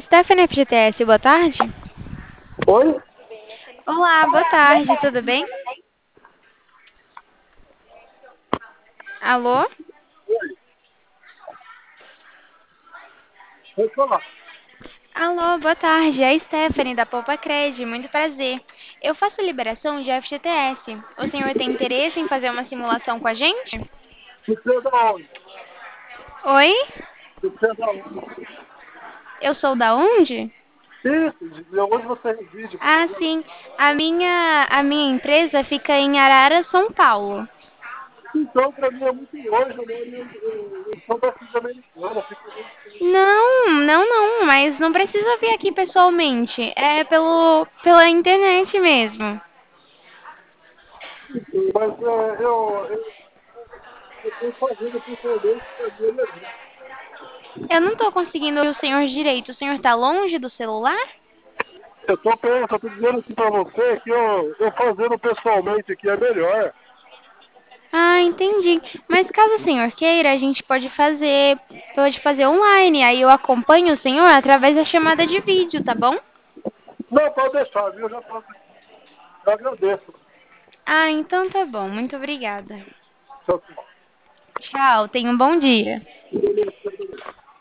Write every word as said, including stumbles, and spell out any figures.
Stephanie F G T S, boa tarde. Oi? Olá, boa tarde, tudo bem? Alô? Pode falar. Alô, boa tarde. É a Stephanie da Poupa Cred, muito prazer. Eu faço liberação de F G T S. O senhor tem interesse em fazer uma simulação com a gente? Você é da onde? Oi? Você é da onde? Eu sou da onde? Isso, de onde você reside, por Ah, favor? sim. A minha, a minha empresa fica em Arara, São Paulo. Então, pra mim é muito longe, eu moro em eu, eu sou da cidade americana, fica muito longe. Não, não, não, mas não precisa vir aqui pessoalmente. É pelo, pela internet mesmo. Mas é, eu, eu, eu tô fazendo pessoalmente, pra mim é melhor. Eu não tô conseguindo ouvir o senhor direito. O senhor tá longe do celular? Eu tô perto, eu tô dizendo aqui pra você que eu, eu fazendo pessoalmente aqui é melhor. Ah, entendi. Mas caso o senhor queira, a gente pode fazer, pode fazer online. Aí eu acompanho o senhor através da chamada de vídeo, tá bom? Não, pode deixar, viu? Eu já tô, eu agradeço. Ah, então tá bom. Muito obrigada. Tchau, tchau. Tchau, tenha um bom dia.